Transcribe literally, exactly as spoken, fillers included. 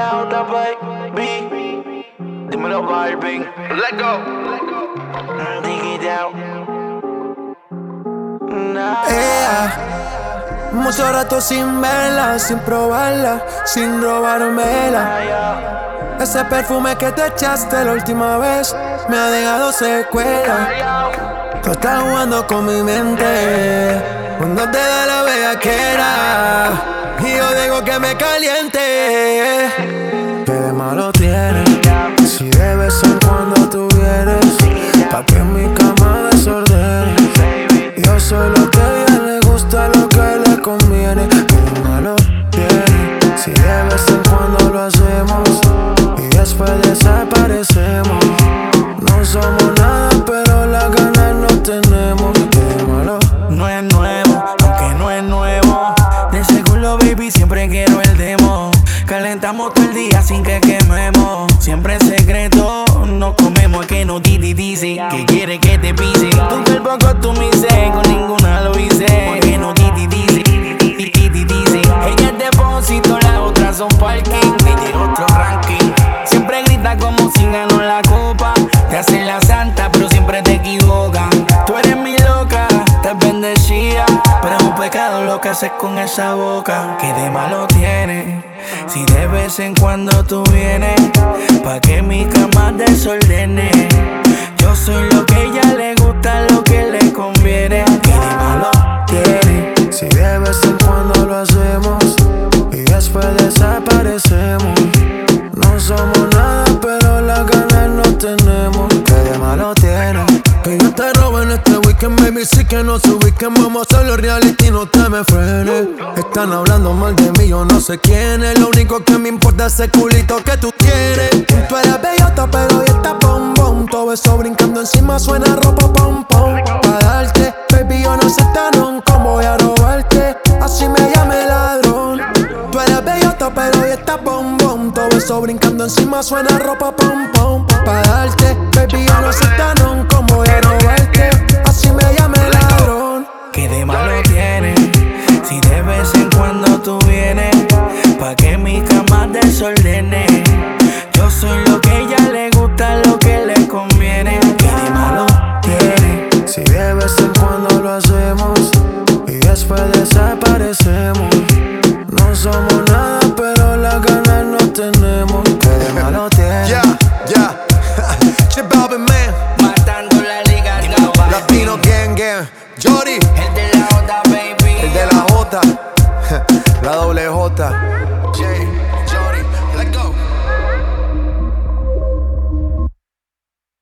la otra, baby. Dímelo, Balvin. Let go. Dig it out. Nah. Ella, mucho rato sin verla, sin probarla, sin robármela. Ese perfume que te echaste la última vez me ha dejado secuela. Tú estás jugando con mi mente cuando te da la bellaquera y yo digo que me caliente. ¿Qué de malo tiene? Si de vez en cuando tú vienes pa' que mi cama desordene. Yo soy lo que a ella le gusta, lo que le conviene. ¿Qué de malo tiene? Si de vez en cuando lo hacemos y después desaparecemos. No somos nada, pero las ganas no tenemos. ¿Qué de malo? No es nuevo, aunque no es nuevo. De ese culo, baby, siempre quiero el demo. Calentamos todo el día sin que quememos. Siempre en secreto, no comemos que no titi dice que quiere que te pise. Tu cuerpo costumice, con ninguna lo hice. Porque no titi dice, titi dice. Ella es depósito, las otras son parking. Ella es otro ranking. Siempre grita como si ganó la copa. Te hacen la santa, pero siempre te equivocan. Tú eres mi loca, estás bendecida, pero es un pecado lo que haces con esa boca. ¿Qué de malo tiene? Si de vez en cuando tú vienes pa' que mi cama desordene. Yo soy lo que a ella le gusta, lo que le conviene. ¿Qué de malo tiene? Si de vez en cuando lo hacemos y después desaparecemos. No somos nada, pero las ganas no tenemos. ¿Qué de malo tiene? Que yo te robe en este weekend, baby, sí que no se ubiquen. Vamos a hacerlo reality, no te me frenes. Están hablando mal de mí, yo no sé quién es. Lo único que me importa es ese culito que tú tienes. Tú eres bellota, pero hoy está pom pom. Todo eso brincando encima suena ropa pom pom. Pa' darte, baby, yo no sé tan cómo voy a robarte. Así me llame ladrón. Tú eres bellota, pero hoy está pom pom. Todo eso brincando encima suena ropa pom pom. Pa' darte, baby, yo no sé tan cómo voy a robarte. Así me llame ladrón. ¿Qué de malo tiene? Si de vez en cuando tú vienes pa' que mi cama desordene. Yo soy lo que a ella le gusta, lo que le conviene. ¿Qué de malo tiene? Si de vez en cuando lo hacemos y después desaparecemos. No somos nada, pero las ganas no tenemos. ¿Qué de malo tiene? Ya, ya. Che Balvin, man. Matando la liga, Latino Gang Gang. Jody. el de la otra, baby. El de la J. La doble J.